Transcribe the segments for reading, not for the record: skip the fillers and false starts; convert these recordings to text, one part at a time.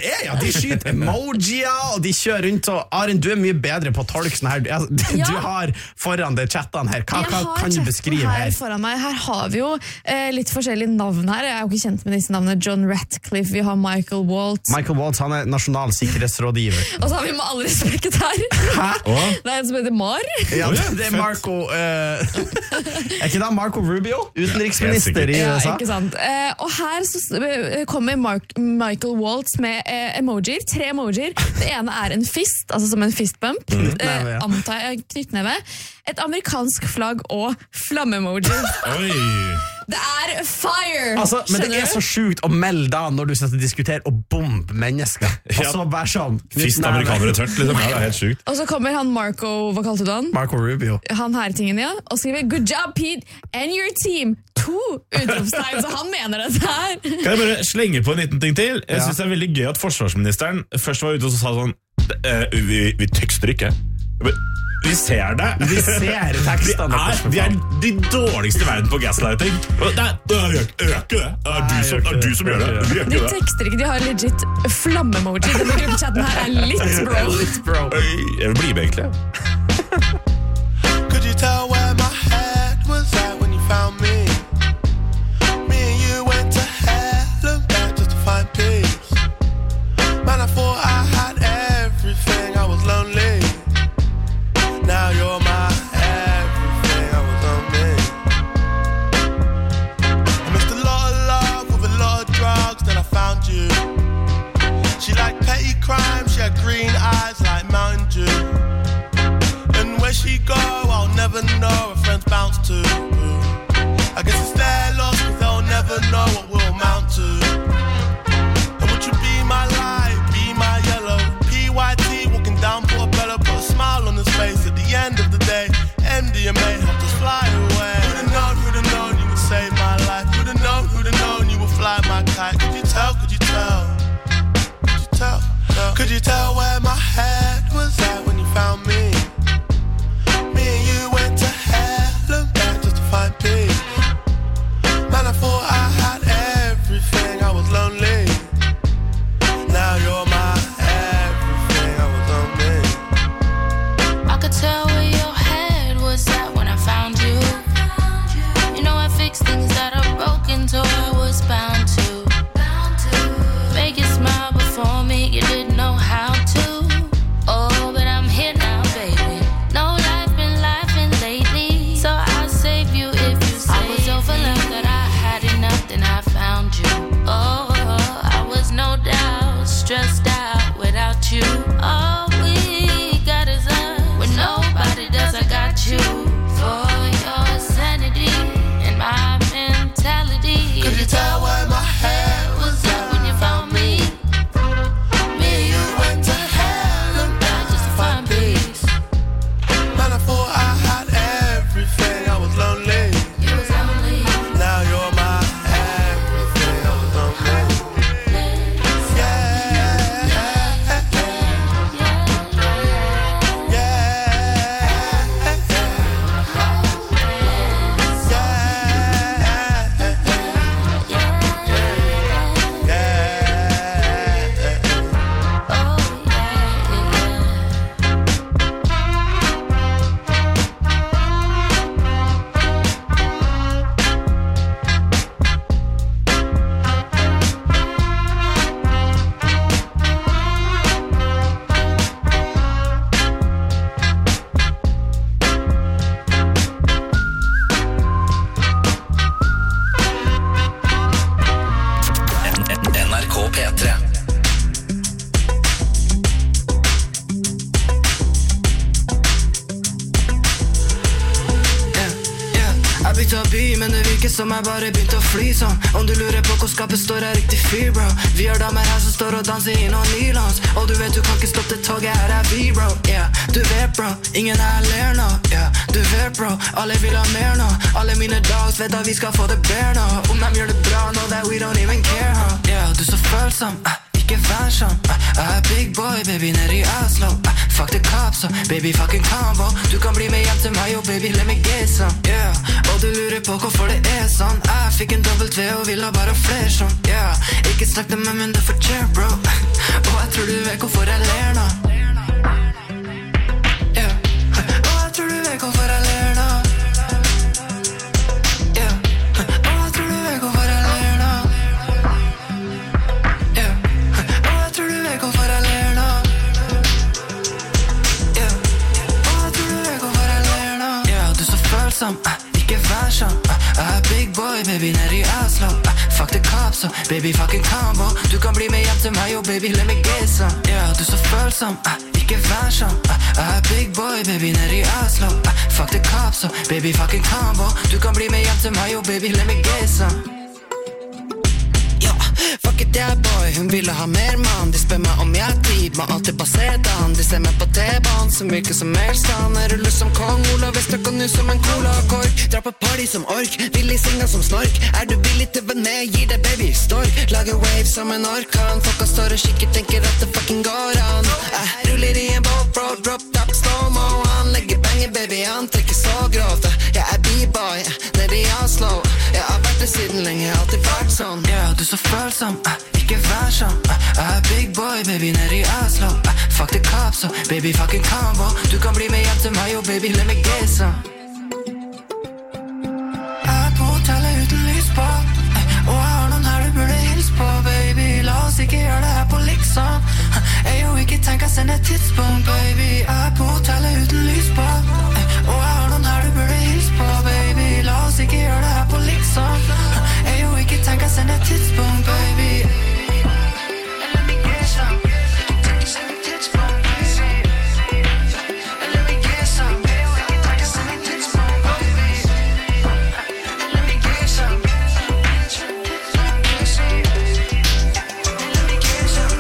ja, de skyter emojier, og de kjører rundt, og Arin, du mye bedre på å tolke sånn her. Du har foran det chattene her. Hva kan du beskrive her? Foran meg. Her har vi jo litt forskjellige navn her. Jeg er jo ikke kjent med disse navnene. John Ratcliffe, vi har Michael Waltz. Michael Waltz, han nasjonal sikkerhetsrådgiver. Og så har vi med all respekt her. Hæ? Det en som heter Mar. Ja, det Marco... ikke det Marco Rubio? Utenriksminister i USA. Ja, ikke sant. Og her så kommer Michael Waltz med emojier, 3 emojier. Det ene en fist, altså som en fistbump. Antar jeg knyttneve. Et amerikansk flagg og flamme-emoji. Oi! Det fire! Altså, men det så sjukt å melde da når du sitter og diskuterer og bombe mennesker. Og så bare sånn. Fist amerikanere tørt, liksom. Det helt sjukt. Og så kommer han Marco, hva kalte du han? Marco Rubio. Han her tingen, ja. Og skriver, good job, Pete, and your team. 2 utropstegn, så han mener det her. Kan jeg bare slenge på en liten ting til? Jeg synes det veldig gøy at forsvarsministeren først var ute og sa sånn, vi tekster ikke. Vi ser det. Vi ser tekstene. Vi de dårligste i verden på gaslighting. Øke det. Du som gjør det. De tekster ikke, de har legit flamme-emoji. Denne gruppechatten her litt bro. Jeg vil bli med egentlig. Could you tell where my head was at when you found me? Me and you went to hell and back just to find peace. Man, I thought I had everything, I was lonely. Now you're my everything, I was on me. I missed a lot of love with a lot of drugs, then I found you. She liked petty crime, she had green eyes like Mountain Dew. And where she go, I'll never know, her friends bounce to. I guess it's their loss, cause they'll never know what we'll amount to. And would you be my light, be my yellow? PYT walking down Portobello, put a smile on his face. At the end of the day, MDMA helped us fly away. Who'd have known you would save my life? Who'd have known you would fly my kite? Could you tell? Could you tell? Could you tell? Could you tell where my head was at when you found me? Me and you went to hell and back just to find peace. Man, I thought I had everything, I was lonely. Now you're my everything, I was on me. I could tell where your head was at when I found you. You know I fixed things that are broken, so I was bound to make you smile before me, you didn't know how to. Oh, but I'm here now, baby. No life been laughing lately, so I'll save you if you say I was overwhelmed that I had enough, then I found you. Oh, I was no doubt stressed out without you. All we got is us. When nobody does, I got you for your sanity and my mentality. Could you tell where my head was at when you found me? Me and you went to hell and back just to find peace. Man, I thought I had everything, I was lonely. You was lonely. Now you're my everything, I was lonely. Men det virker som jeg bare begynte å fly sånn. Om du lurer på hvor skapet står, er riktig fyr, bro. Vi har damer her som står og danser i noen nylons. Og du vet du kan ikke stoppe toget, her er vi, bro. Yeah, du vet, bro, ingen her ler nå. Yeah, du vet, bro, alle vil ha mer nå. Alle mine dogs vet at vi skal få det bedre nå. Om de gjør det bra nå, that we don't even care, huh? Yeah, du så følsom, ikke vær sånn. Jeg big boy, baby, nede i Oslo. Fuck the cops, so baby, fucking combo. Du kan bli med hjem til meg, oh baby, let me get some. Yeah, og du lurer på hvorfor det sånn. Jeg fikk en W og vil ha bare flere sånn. Yeah, ikke snakk til meg, men det fortjener, bro. så baby fucking combo Du kan bli med hjem til meg, oh baby, let me get some Ja, du så følsom, ikke vær sånn big boy, baby, nede I Oslo Fuck the cops, so baby fucking combo Du kan bli med hjem til meg, oh baby, let me get some Fuck it, yeah boy, hun ville ha mer mann De spør meg om jeg tid, må alltid basere han De ser meg på T-banen, som virker som Melstand Er du lyst som Kong Ola, Vestrak og nu som en cola-kork Dra på party som ork, villig singa som snork Er du villig til å være med, gir deg baby stork Lager waves som en orkan Folka står og kikker, tenker at det fucking går an Ruller I en boat, bro, drop top, slow-mo Han legger banger, baby, han trekker så grovt Jeg b-boy, nede I Oslo Jeg har vært det siden lenge, alltid vært sånn Ja, du så følsom, ikke vær sånn big boy, baby, nede I Oslo Fuck the cops, so baby, fucking combo Du kan bli med hjem til meg, oh baby, let me get some på hotellet uten lys på Og jeg har noen her du burde hilse på, baby La oss ikke gjøre det her på liksom ikke tenk å sende et tidspunkt, baby på hotellet uten lys på Og jeg har noen her du burde hilse på, baby La oss ikke gjøre det her på liksom ikke tenk å sende et tidspunkt, baby Let me get some Tenk å sende et tidspunkt, baby Let me get some Ikke tenk å sende et tidspunkt, baby Let me get some Let me get some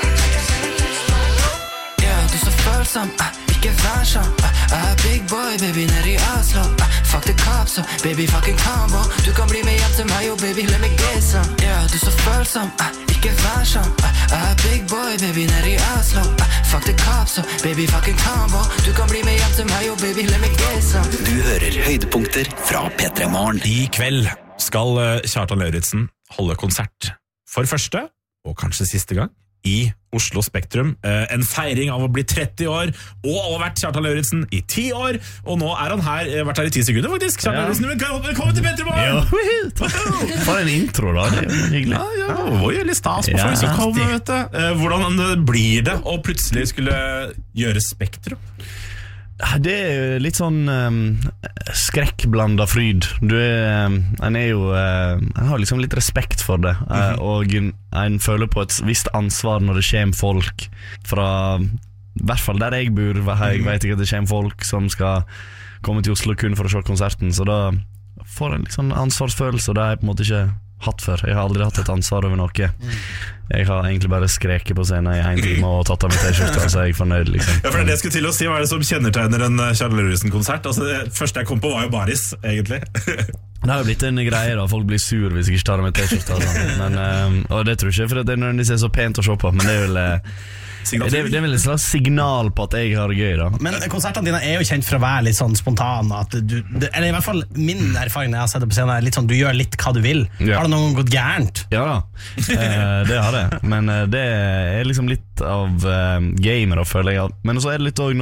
Ja, du så følsom Ikke vær sånn big boy, baby, nede I Oslo Fuck the cops, so baby, fucking combo Du kan bli med hjem til meg, oh baby, let me get some Ja, du så følsom Ikke vær sånn big boy, baby, nede I Oslo Fuck the cops, so baby, fucking combo Du kan bli med hjem til meg, oh baby, let me get some Du hører høydepunkter fra P3 Morgen I kveld skal Kjartan Lauritzen holde konsert For første, og kanskje siste gang I Oslo Spektrum En feiring av å bli 30 år Og å ha vært Kjartan Lauritzen I 10 år Og nå han her, vært her I 10 sekunder faktisk Kjartan Lauritzen, velkommen til P3 Morgen For en intro da, det hyggelig Ja, det litt stas på folk som kommer, vet du Hvordan blir det å plutselig skulle gjøre Spektrum? Det litt sånn skrekkblanda fryd en jo en har liksom litt respekt for det og en føler på et visst ansvar når det kommer folk fra I hvert fall der jeg bor jeg vet ikke at det kommer folk som skal komme til Oslo kun for å se konserten så da får en liksom ansvarsfølelse og det har jeg på en måte ikke hatt før jeg har aldri hatt et ansvar over noe jeg har egentlig bare skreket på scenen I 1 time og tatt av mitt t-skjorte så jeg fornøyd liksom. Ja, for det jeg skulle til å si hva det som kjennetegner en Kjartan Lauritzen-konsert altså, det første jeg kom på var jo baris egentlig Det har jo blitt en greie da, folk blir sur hvis jeg ikke tar av mitt t-skjorte og det tror jeg ikke, for det nødvendigvis så pent å se på men det vel det vel et slags signal på at jeg har det gøy da. Men konsertene dine jo kjent for å være litt sånn spontan at eller I hvert fall min erfaring når jeg har sett det på scenen er litt sånn, du gjør litt hva du vil Har det noen gått gærent? Ja da, det har det men det liksom litt av gamer føler jeg men så det litt også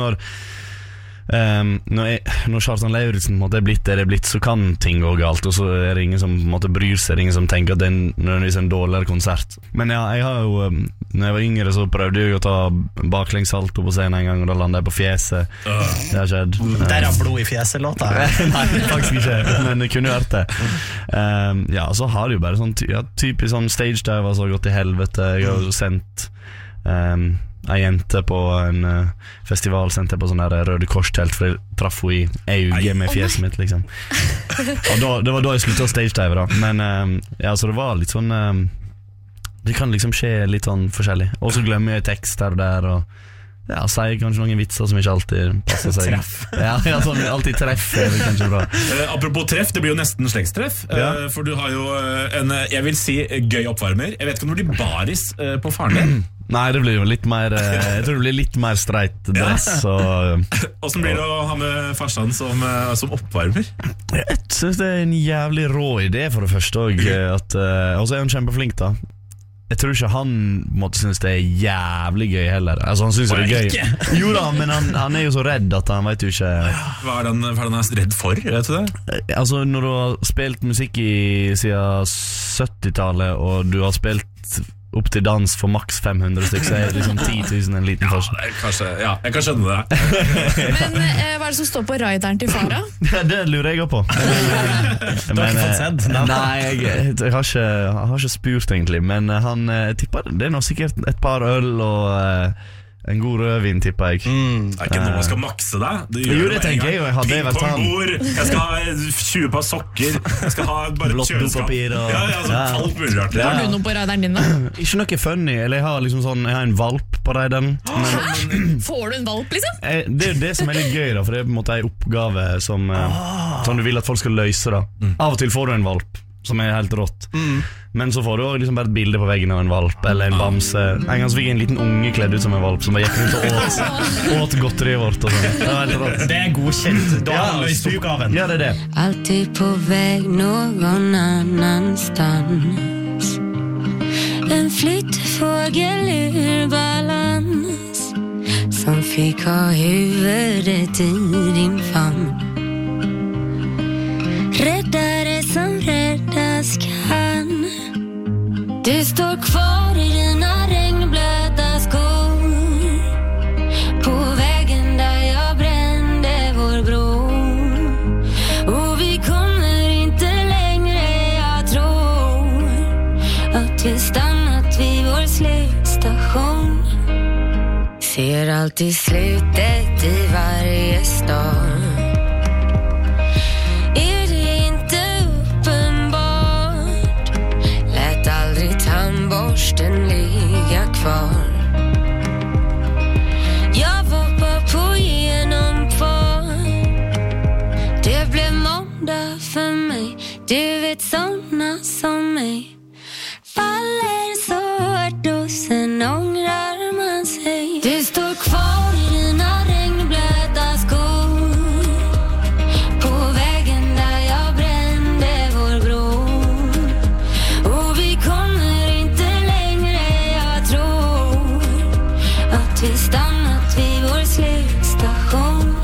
når Kjartan Lauritzen blitt det blitt så kan ting gå galt og så det ingen som bryr seg ingen som tenker at det nødvendigvis en dårligere konsert men ja, jeg har jo når jeg var yngre så prøvde jeg å ta baklengssalto på scenen en gang og da landet jeg på fjeset det har skjedd Der har blod I fjeset låta Nei, faktisk ikke, men det kunne jo vært det ja, så har det jo bare sånn typisk sånn stage dive så gått til helvete jeg har jo sendt en jente på en festival sendte jeg på sånn der Røde Kors-telt for jeg traff henne I auget med fjeset mitt liksom og det var da jeg sluttet å stage-dive da men ja, så det var litt sånn det kan liksom skje litt sånn forskjellig og så glemmer jeg tekst her og der og ja, sier kanskje noen vitser som ikke alltid passer seg Treff ja, sånn, alltid treff det kanskje bra Apropos treff, det blir jo nesten slektstreff for du har jo en, jeg vil si gøy oppvarmer jeg vet ikke om det blir baris på faren din Nei, det blir jo litt mer jeg tror det blir litt mer streit dress Hvordan blir det å ha med farsan som oppvarmer? Jeg synes det en jævlig rå idé for det første og så han kjempeflink da Jeg tror ikke han måtte synes det jævlig gøy heller altså han synes det gøy Jo da, men han jo så redd at han vet jo ikke Hva han redd for, vet du det? Altså når du har spilt musikk siden 70-tallet og du har spilt upp till dans för max 500 styck, så är det liksom 10 000 en liten forskjell. Jeg kan skjønne det. Men hva er det som står på rideren til Farah? Det lurer jeg også på. Du har ikke fått sett? Nei, jeg har ikke spurt egentlig. Men han tipper det er nok sikkert et par øl og en god rødvin, tipper jeg. Det er ikke noe man skal makse deg. Jo, det tenker jeg. Ping-pong-bord, jeg skal ha 20 par sokker, jeg skal ha bare blått dopapir og alt mulig rart. Har du noe på rideren din da? Ikke noe funny, eller jeg har liksom sånn, jeg har en valp på rideren. Får du en valp liksom? Det er jo det som er litt gøy da, for det er på en måte en oppgave som du vil at folk skal løse da. Av og til får du en valp, som er helt rått. Men så får du også liksom bare et bilde på veggen av en valp eller en bamse. En gang så fikk jeg en liten unge kledd ut som en valp, som bare gikk rundt og åt godteriet vårt og sånn. Det var helt rått. Det er godkjent. Da har du løst oppgaven. Ja, det er det. Alltid på väg någon annanstans. En flyttfågel ur balans som fick ha huvudet i din famn. Räddare som räddas kan. Du står kvar i dina regnblöta skor på vägen där jag brände vår bro. Och vi kommer inte längre, jag tror att vi stannat vid vår slutstation. Ser alltid slutet i varje stad. Tandborsten ligga kvar. Jag var bara på genomfart. Det blev måndag för mig. Du vet såna som mig faller så hårt och sen ångrar man sig. Du står kvar i dina regnblöta skor på vägen där jag brände vår bro. Och vi kommer vi stannat vid vår slutstation.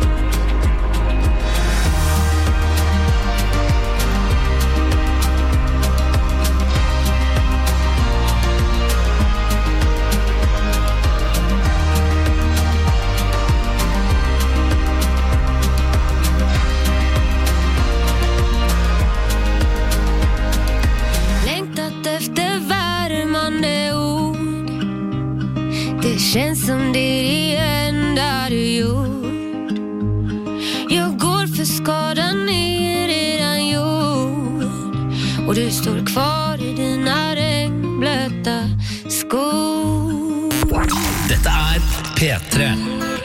Längtat efter värmande ord. Det känns som det är det enda du gjort. Jag går för skadan är redan gjord. Och du står kvar i dina regnblöta skor. Dette er P3.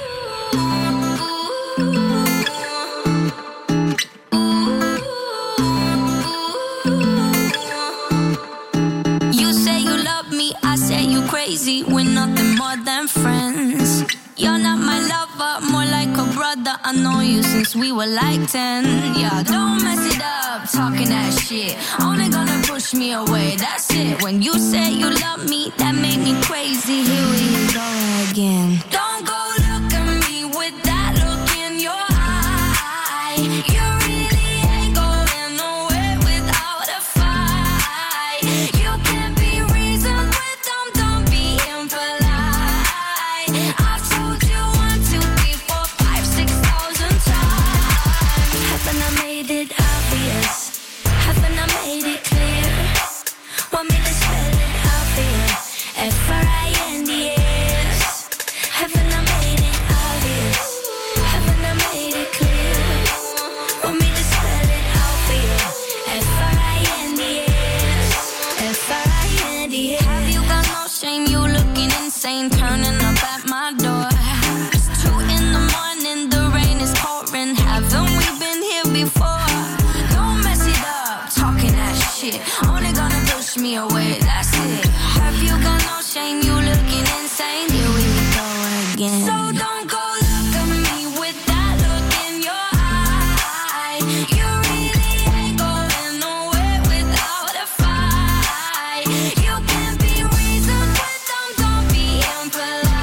You say you love me, I say you crazy. We're nothing more than friends. You're not my lover, more like a brother. I know you since we were like 10. Yeah, don't mess it up, talking that shit. Only gonna push me away, that's it. When you say you love me, that made me crazy. Here we go again. Don't go look at me with that look in your eye. You really ain't going nowhere without a fight. You can't be reasoned with them, don't be impolite. I've told you 1, 2, 3, 4, 5, 6,000 times. Haven't I made it obvious? Haven't I made it clear? Want me to spell it out for you? F-R-I-N-D-S. Haven't I made it obvious? Haven't I made it clear? Want me to spell it out for you? F-R-I-N-D-S. F-R-I-N-D-S. Have you got no shame? You looking insane, turning up at my door. It's 2 in the morning, the rain is pouring. Haven't we been here before? Don't mess it up, talking that shit. Only gonna push me away, that's it. Have you got no shame? You looking insane. Here we go again. So don't go look at me with that look in your eye. You really ain't going nowhere without a fight. You can't be reasoned with them, don't be impolite.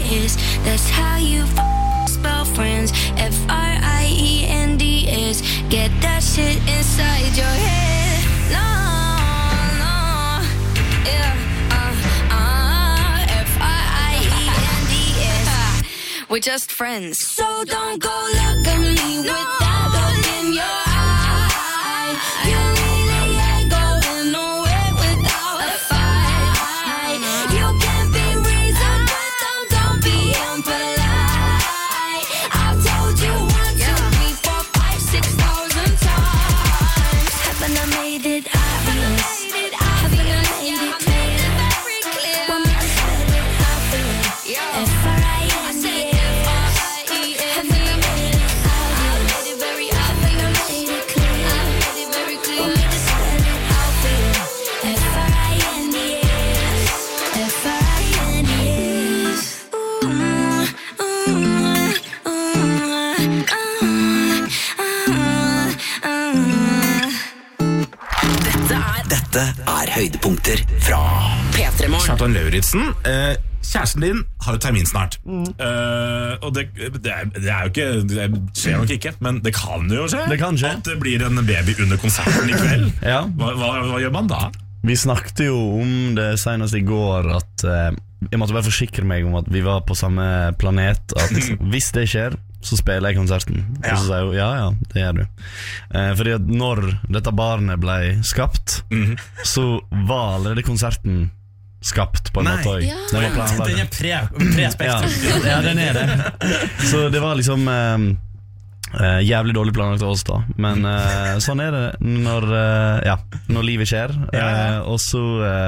is. That's how you spell friends. Friends. Get that shit inside your head. No, yeah. Friends. We're just friends. So don't go look at me with that look in your eye. You really ain't going nowhere without a fight. You can be reasoned, but don't be impolite. I've told you 1, 2, 3, 4, 5, 6,000 times. Haven't I made it obvious? Haven't I made it clear? Want me to spell it out for you? F-R-I-N-D-S. Dette høydepunkter fra P3 Morgen. Kjartan Lauritzen, kjæresten din har jo termin snart. Og det er jo ikke, det skjer nok ikke, men det kan jo skje. Det kan skje. At det blir en baby under konserten i kveld. Ja. Hva gjør man da? Vi snakket jo om det senest i går at jeg måtte bare forsikre meg om at vi var på samme planet. At hvis det skjer, så spiller jeg konserten. Og så sier hun, ja, det gjør du. Fordi at når dette barnet ble skapt, så var allerede konserten skapt på en måte også. Ja. Den er pre-spektrum. Ja, den er det. Så det var liksom jævlig dårlig planlagt av oss da. Men sånn er det når livet skjer. Og så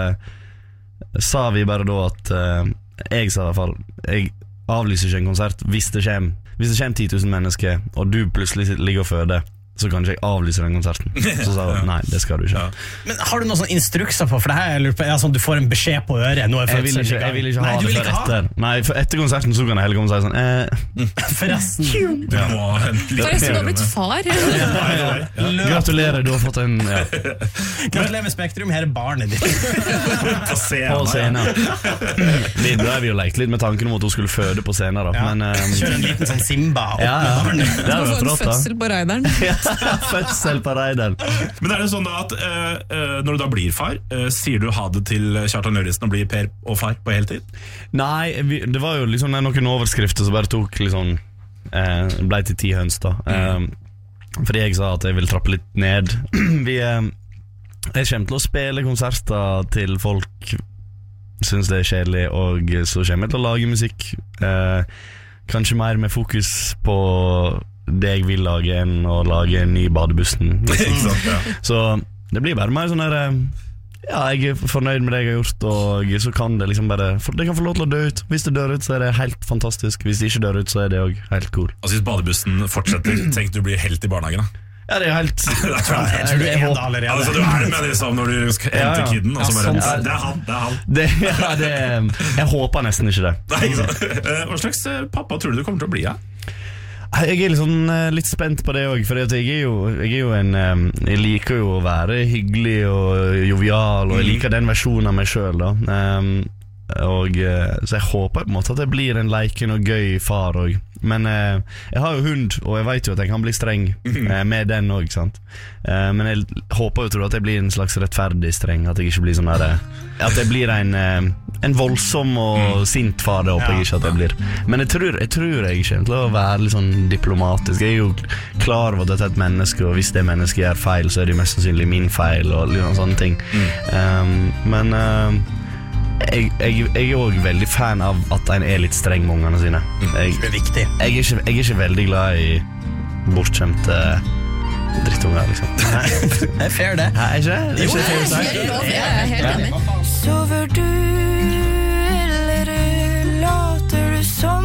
sa vi bare da at jeg sa i hvert fall, jeg avlyser ikke en konsert hvis det kommer 10 000 mennesker, og du plutselig ligger og føder, så kan ikke jeg avlyse den konserten. Så sa hun, nei, det skal du ikke. Men har du noen sånne instrukser på, for det her jeg lurer på, sånn, du får en beskjed på øret, nå jeg vil ikke ha det før etter. Nei, for etter konserten så kan jeg heller komme og si sånn forresten Forresten, du har blitt far. Gratulerer, du har fått en Gratulerer med Spektrum, her er barnet ditt på scenen. Vi drev jo lekt litt med tanken om at hun skulle føde på scenen da. Kjøre en liten sånn Simba det hadde vært rått da. Fødsel på Reideren. Fødsel på Reideren. Men er det sånn da at når du da blir far, sier du ha det til Kjartan Lauritzen og blir per og far på heltid? Nei, det var jo liksom noen overskrifter som bare tok liksom ble til 10 høns da. Fordi jeg sa at jeg vil trappe litt ned. Jeg kommer til å spille konserter til folk synes det er kjedelig, og så kommer jeg til å lage musikk kanskje mer med fokus på det jeg vil lage enn å lage en ny badebussen liksom. Så det blir bare mer sånn der jeg er fornøyd med det jeg har gjort, og så kan det liksom bare det kan få lov til å dø ut. Hvis det dør ut, så er det helt fantastisk. Hvis det ikke dør ut, så er det også helt cool. Altså hvis badebussen fortsetter, tenker du blir helt i barnehagen da? Ja, det er helt jeg tror du er det allerede. Altså du er det med liksom når du skal hente kidden, og så bare, det er han. Jeg håper nesten ikke det. Nei, ikke sant? Hva slags pappa tror du du kommer til å bli, ja? Jeg er litt spent på det også, for jeg liker jo å være hyggelig og jovial, og jeg liker den versjonen av meg selv da. Så jeg håper på en måte at jeg blir en leiken og gøy far også. Men jeg har jo hund, og jeg vet jo at jeg kan bli streng med den også, ikke sant? Men jeg håper jo at jeg blir en slags rettferdig streng, at jeg ikke blir sånn der at jeg blir en voldsom og sint far, det håper jeg ikke at jeg blir. Men jeg tror jeg kommer til å være litt sånn diplomatisk. Jeg er jo klar over at dette er et menneske, og hvis det mennesket gjør feil, så er det mest sannsynlig min feil, og litt sånne ting. Men jeg er jo veldig fan av at en er litt streng med ungene sine. Det er viktig. Jeg er ikke veldig glad i bortskjemte drittunger, liksom. Det er fair, det. Nei, ikke? Det er ikke fair å si. Jeg er helt enig. Sover du, eller låter du som?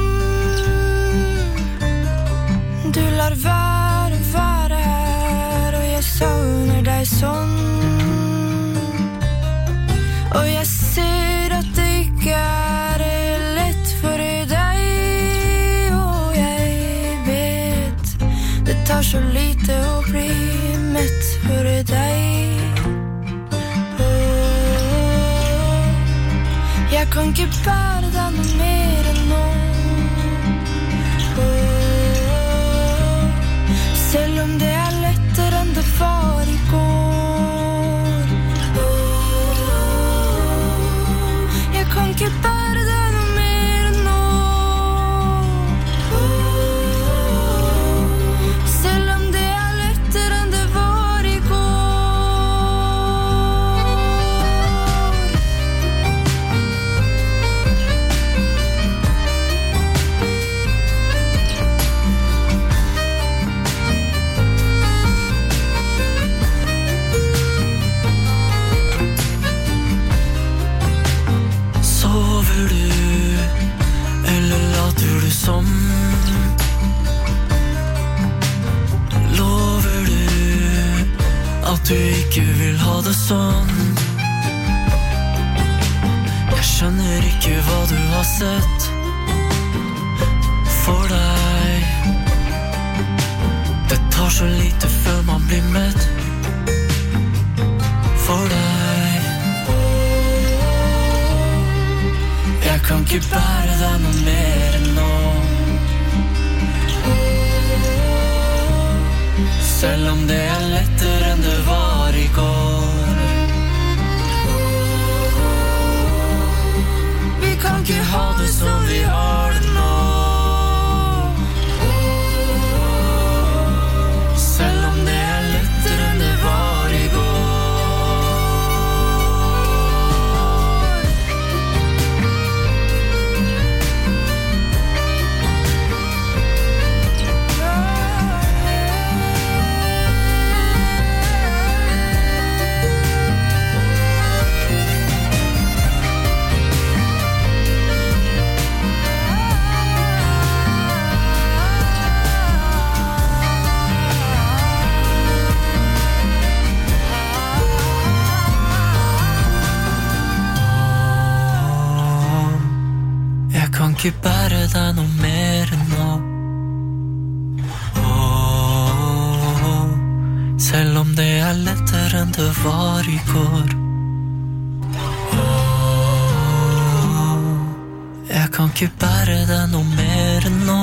Du lar være her, og jeg savner deg sånn. Og jeg ser at det ikke er lett for deg, og jeg vet det tar så lite å bli mett for deg. Jeg kan ikke bære deg noe mer enn nå. ikke vil ha det sånn. Jeg skjønner ikke hva du har sett for deg. Det tar så lite før man blir mett for deg. Jeg kan ikke bære deg noe mer enn nå. Selv om det lettere enn det var i går. Vi kan ikke ha det som vi har det nå. Selv om det lettere enn det var i går. Ikke bære deg noe mer enn nå. Selv om det lettere enn det var i går. Jeg kan ikke bære deg noe mer enn nå.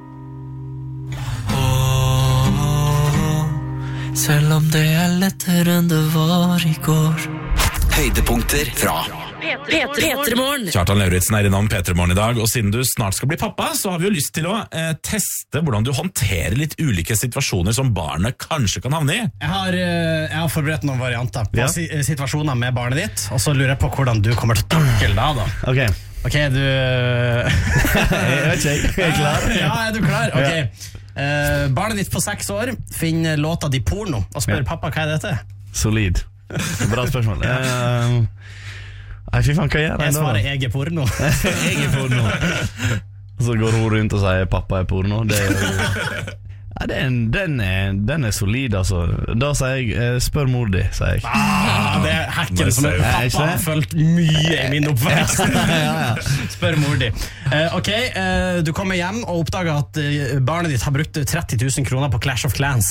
Selv om det lettere enn det var i går. Høydepunkter fra P3morgen. Kjartan Lauritzen innom P3morgen i dag, og siden du snart skal bli pappa, så har vi jo lyst til å teste hvordan du håndterer litt ulike situasjoner som barnet kanskje kan havne i. Jeg har forberedt noen varianter på situasjoner med barnet ditt, og så lurer jeg på hvordan du kommer til å takle det da. Ok, du... Jeg vet ikke, jeg klar? Ja, er du klar? Ok. Barnet ditt på 6 år finner låta di porno og spør pappa hva dette. Solid. Bra spørsmål. Nei, fy faen, hva gjør jeg da? Jeg svarer jeg porno. Jeg porno. Og så går hun rundt og sier pappa porno. Det er den er solid, altså. Da sier jeg spør mor di, sier jeg. Det er hacken som pappa har følt mye i min oppvekst. Spør mor di. Ok, du kommer hjem og oppdager at barnet ditt har brukt 30 000 kroner på Clash of Clans.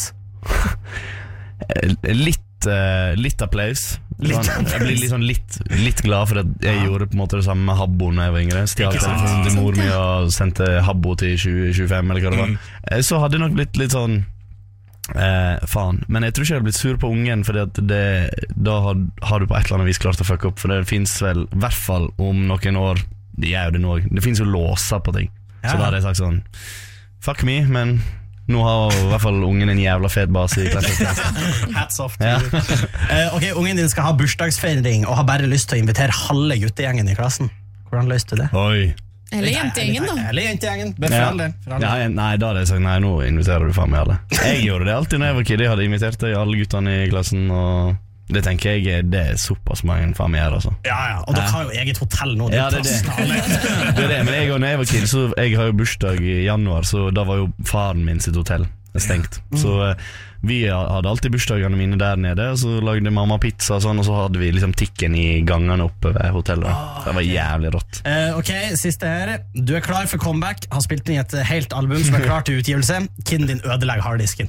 Litt applaus. Jeg blir litt glad for at jeg gjorde på en måte det samme med Habbo når jeg var yngre. Stjal telefonen til mor mi og sendte Habbo til 2025 eller hva det var. Så hadde jeg nok blitt litt sånn faen. Men jeg tror ikke jeg hadde blitt sur på ungen, for da har du på et eller annet vis klart å fucke opp. For det finnes vel, i hvert fall om noen år, det gjør jo det nå, det finnes jo låser på ting. Så da hadde jeg sagt sånn fuck me, men nå har i hvert fall ungen en jævla fet base i klassen. Hats off to you. Ok, ungen din skal ha bursdagsfeiring og har bare lyst til å invitere halve guttegjengen i klassen. Hvordan løste du det? Oi. Eller jentegjengen da. Eller jentegjengen, bare for all del. Nei, da hadde jeg sagt nei, nå inviterer du faen meg alle. Jeg gjorde det alltid når jeg var kid. Jeg hadde invitert alle guttene i klassen, og det tenker jeg det er såpass mange faen meg gjør, altså. Ja, og dere har jo eget hotell nå. Det er det. Men jeg, når jeg var kid, så jeg har jo bursdag i januar, så da var jo faren min sitt hotell stengt. Så vi hadde alltid bursdagene mine der nede, og så lagde mamma pizza og sånn, og så hadde vi liksom tikken i gangene oppe ved hotellet. Det var jævlig rått. Ok, siste her. Du er klar for comeback, har spilt inn et helt album som er klar til utgivelse. Kiden din ødelegger harddisken.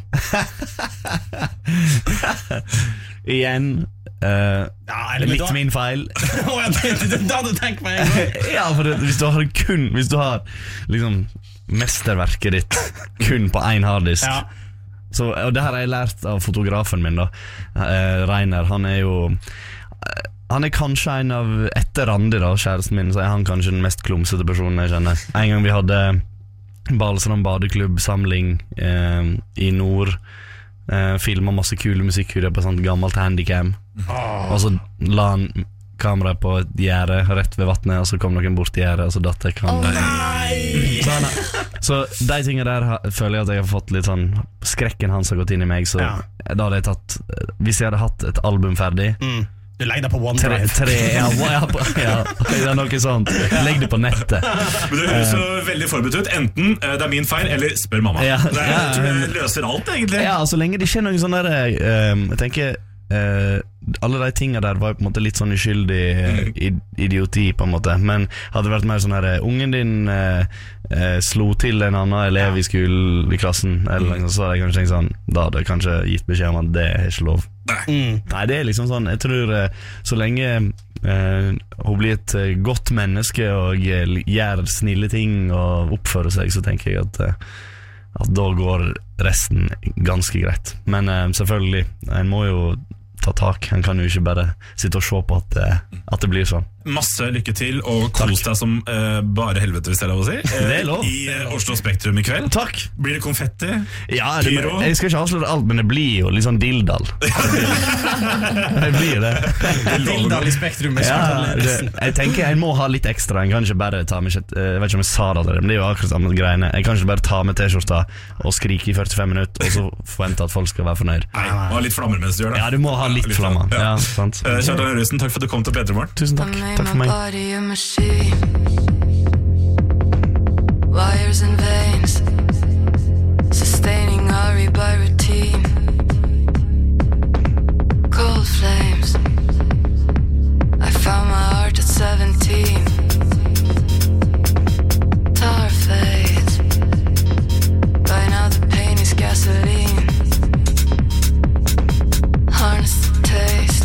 Igjen litt min feil. Da hadde du tenkt meg en gang. Ja, for hvis du har liksom mesterverket ditt kun på en harddisk, så, og det her har jeg lært av fotografen min da, Reiner. Han er kanskje en av, etter Randi da, kjæresten min, så er han kanskje den mest klumsete personen jeg kjenner. En gang vi hadde Balestrand badeklubb samling i nord, filmet masse kule musikkvideoer på sånt gammelt handicam, og så la han kameraet på et gjerde rett ved vattnet, og så kom noen bort i gjerdet, og så datt jeg så de tingene der føler jeg at jeg har fått litt sånn, skrekken hans har gått inn i meg, så da hadde jeg tatt, hvis jeg hadde hatt et album ferdig, du legger det på OneDrive. Det er noe sånt. Legg det på nettet. Men det høres så veldig forberedt ut. Enten det er min feil, eller spør mamma. Jeg tror det løser alt, egentlig. Ja, så lenge det ikke er noe sånn der, jeg tenker, alle de tingene der var jo på en måte litt sånn uskyldig idioti på en måte. Men hadde det vært mer sånn her ungen din slo til en annen elev i skolen i klassen, eller så hadde jeg kanskje tenkt sånn, da hadde jeg kanskje gitt beskjed om at det er ikke lov. Nei, det er liksom sånn, jeg tror så lenge hun blir et godt menneske og gjør snille ting og oppfører seg, så tenker jeg at da går resten ganske greit. Men selvfølgelig, en må jo ta tak. Han kan jo ikke bare sitte og se på at det blir sånn. Masse lykke til, og kos deg som bare helvete, hvis det er lov å si. Det er lov. I Oslo Spektrum i kveld. Takk. Blir det konfetti? Ja, Pyro? Jeg skal ikke avsløre alt, men det blir jo litt sånn dildal. Det blir det. Dildal i Spektrum med jeg tenker jeg må ha litt ekstra. Jeg kan ikke bare ta med, jeg vet ikke om jeg sa det, men det er jo akkurat samme greiene. Jeg kan ikke bare ta med t-skjorta og skrike i 45 minutter, og så forvente at folk skal være fornøyd. Nei, ha litt flammer mens du gjør det. Ja, du må ha litt flammer. Ja, sant. Kjartan Lauritzen, takk for at du kom til Petremorgen. Tusen takk. Takk for meg. Wires and veins, sustaining Ari by routine. Cold flames, I found my heart at 17. Tar fades, by now the pain is gasoline. Harness the taste.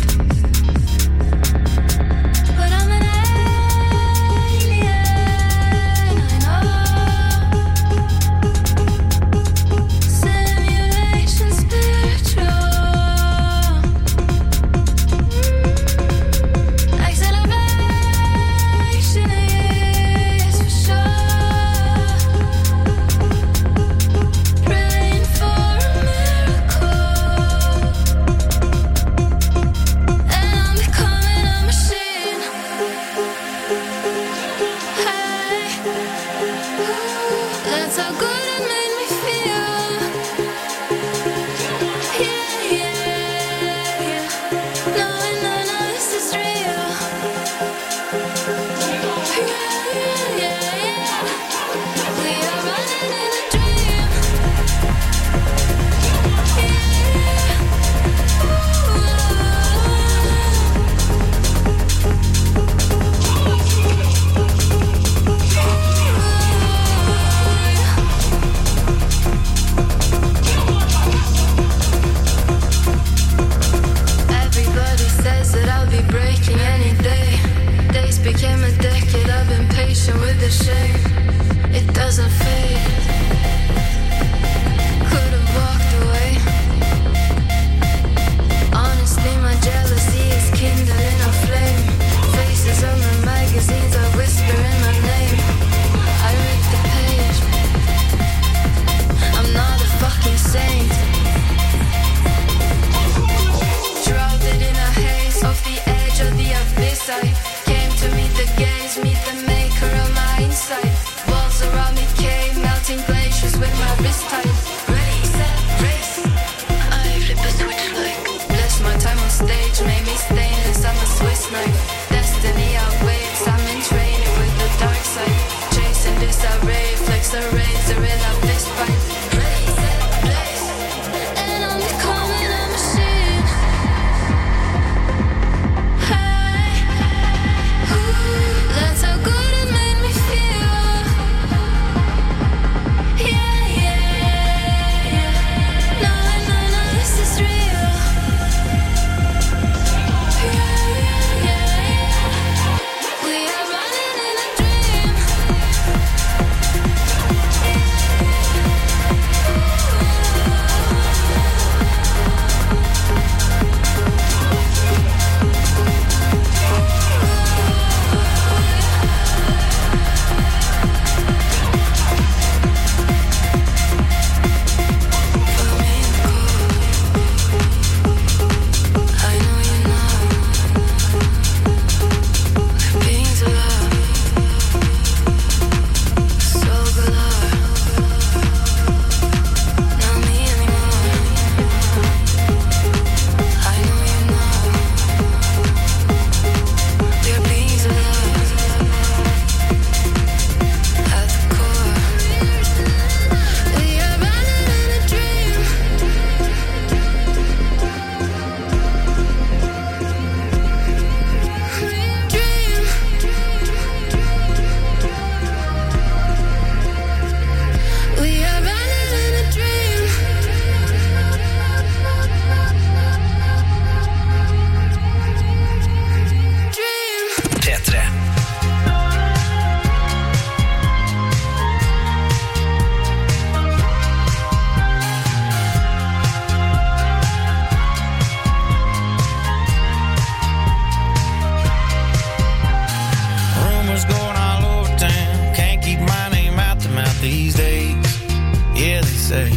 these days. Yeah, they say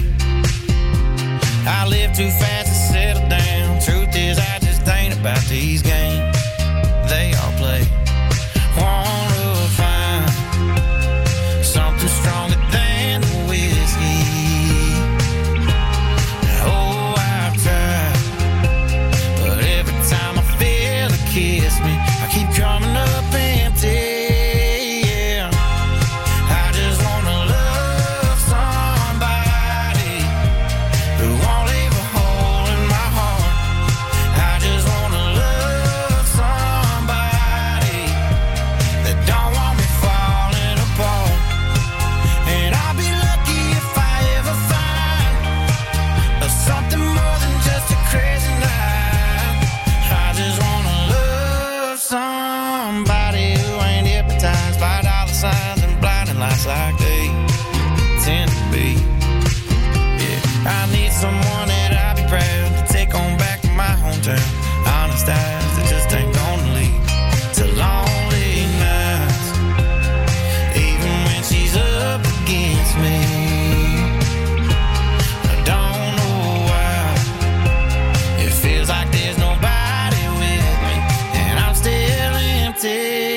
I live too fast to settle down. Truth is, I just ain't about these games they all play. Wanna find something stronger than the whiskey. Oh, I've tried, but every time I feel it kiss me, I keep coming up empty. Like they tend to be. Yeah, I need someone that I'll be proud to take on back to my hometown. Honest eyes that just ain't gonna lead to lonely nights, even when she's up against me. I don't know why it feels like there's nobody with me, and I'm still empty.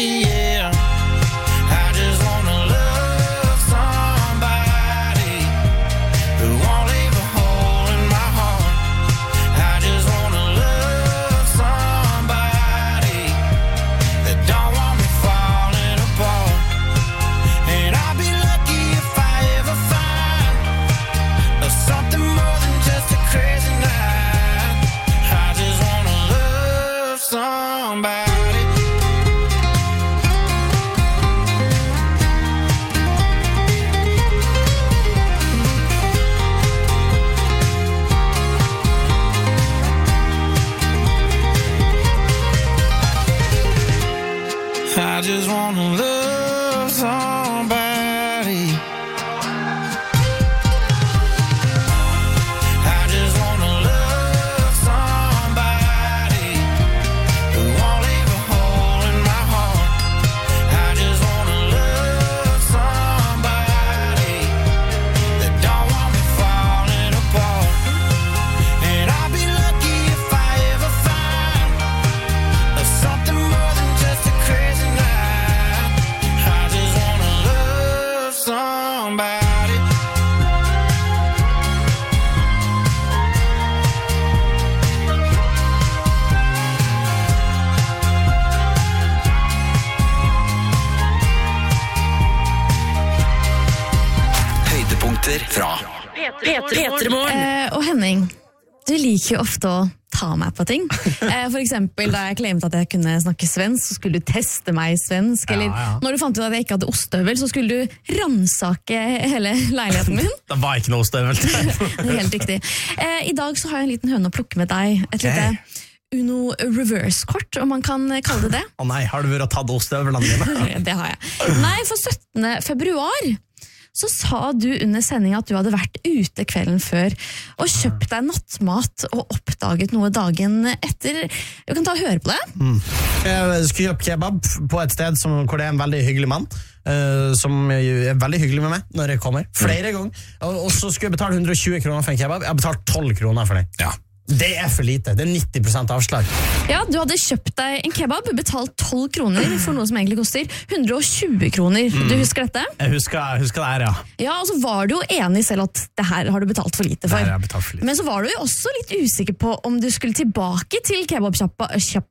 I just wanna love somebody. I just wanna love somebody who won't leave a hole in my heart. I just wanna love somebody that don't want me falling apart. And I'll be lucky if I ever find something more than just a crazy night. Somebody. Høydepunkter fra P3morgen. Og Henning, du liker jo ofte å ta meg på ting. For eksempel da jeg klemte at jeg kunne snakke svensk, så skulle du teste meg i svensk. Eller når du fant ut at jeg ikke hadde ostehøvel, så skulle du ransake hele leiligheten min. Det var ikke noe ostehøvel. Det er helt riktig. I dag så har jeg en liten høne å plukke med deg. Et lite Uno reverse-kort, om man kan kalle det det. Å nei, har du vært og tatt ostehøvelene dine? Det har jeg. Nei, for 17. februar så sa du under sending at du hadde vært ute kvelden før og kjøpt deg nattmat og oppdaget noe dagen etter. Du kan ta og høre på det. Jeg skulle kjøpe kebab på et sted hvor det er en veldig hyggelig mann, som er veldig hyggelig med meg når jeg kommer. Flere ganger. Og så skulle jeg betale 120 kroner for en kebab. Jeg har betalt 12 kroner for den. Ja. Det er for lite. Det er 90% avslag. Ja, du hadde kjøpt deg en kebab, betalt 12 kroner for noe som egentlig koster 120 kroner. Du husker dette? Jeg husker det her, ja. Ja, og så var du jo enig selv at det her har du betalt for lite for. Det her har jeg betalt for lite. Men så var du jo også litt usikker på om du skulle tilbake til kebabsjappa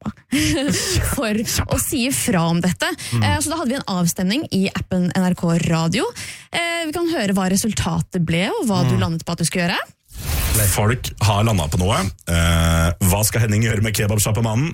for å si ifra om dette. Så da hadde vi en avstemning i appen NRK Radio. Vi kan høre hva resultatet ble, og hva du landet på at du skulle gjøre. Folk har landet på noe. Hva skal Henning gjøre med kebabsjappemannen?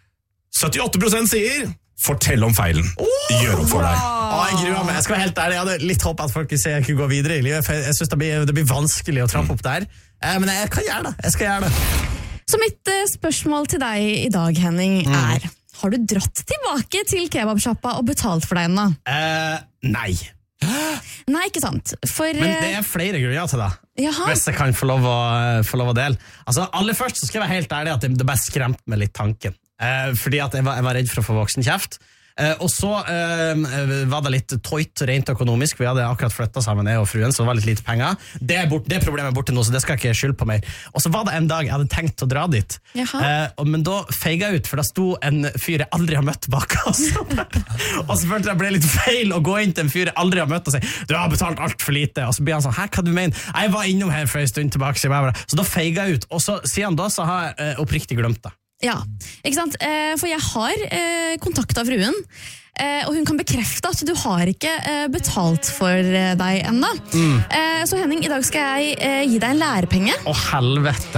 78% sier fortell om feilen. Gjør opp for deg. Jeg gruer meg. Jeg skal være helt ærlig. Jeg hadde litt håp at folk kunne se jeg kunne gå videre i livet. For jeg synes det blir vanskelig å trappe opp der. Men jeg kan gjøre det. Jeg skal gjøre det. Så mitt spørsmål til deg i dag, Henning, er: har du dratt tilbake til kebabsjappa og betalt for deg ennå? Nei. Nei, ikke sant. Men det er flere grunner til det. Jaha. Hvis jeg kan få lov å dele. Altså, aller først så skal jeg være helt ærlig at det bare skremte meg litt tanken. Fordi at jeg var redd for å få voksenkjeft. Og så var det litt tøyt rent økonomisk. Vi hadde akkurat flyttet sammen, jeg og fruen, så det var litt lite penger. Det problemet er borte nå, så det skal jeg ikke skylde på mer. Og så var det en dag jeg hadde tenkt å dra dit, men da feiget jeg ut, for da sto en fyr jeg aldri har møtt bak oss. Og så følte jeg det ble litt feil å gå inn til en fyr jeg aldri har møtt og si, du har betalt alt for lite. Og så blir han sånn, hva du mener? Jeg var innom her for en stund tilbake, så da feiget jeg ut. Og så siden da så har jeg oppriktig glemt det. Ja, ikke sant? For jeg har kontaktet fruen, og hun kan bekrefte at du har ikke betalt for deg enda. Så Henning, i dag skal jeg gi deg en lærepenge. Helvete.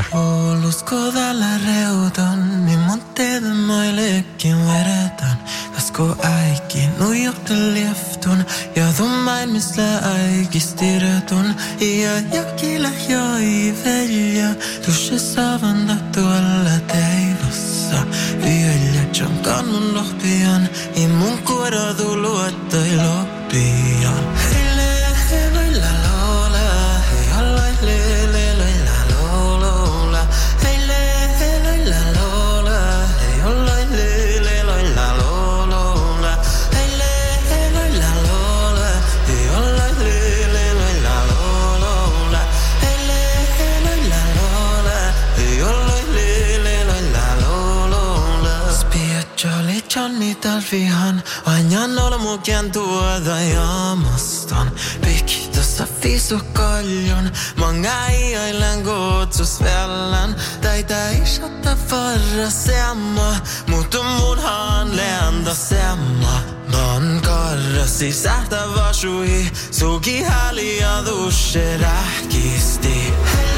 Kora du luotta I loppian Hei le la lola Hei alla le la lola Hei le la lola Hei alla le la lola Hei le la lola Hei alla le la lola Hei le la lola Hei alla le la lola Spiaccioli Johnny Dalvihan Aina olla muken tuoda jaamastan Piktas afis och kaljon Många iailen godsosvällen Taita ishatta farra semma Muut han lända semma Man karrasi sähtä vasui Suki halia dushe rähkisti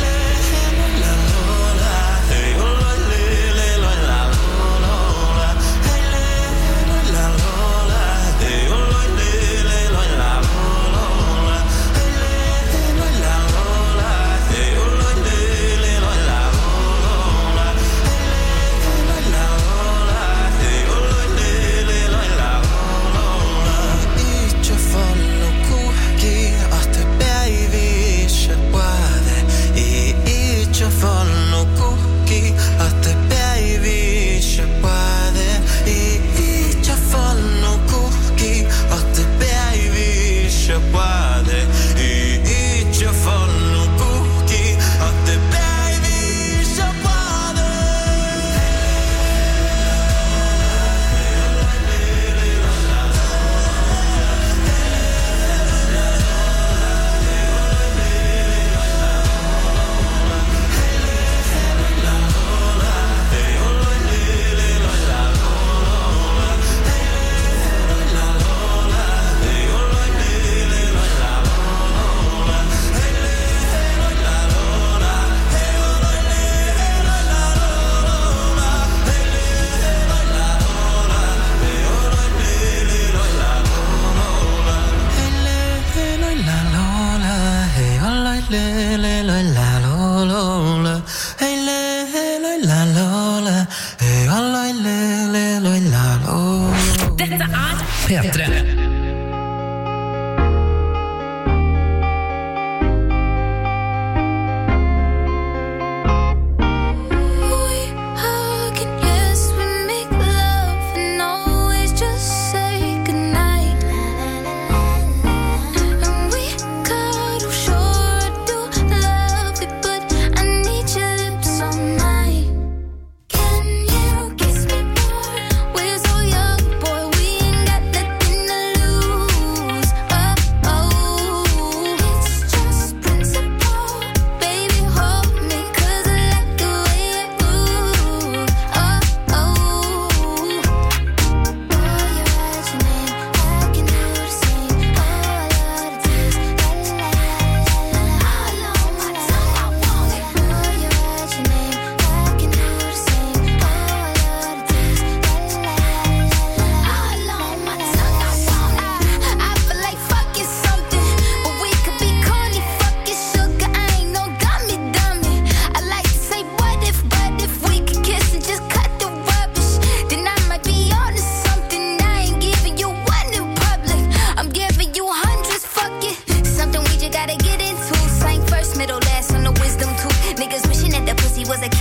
P3.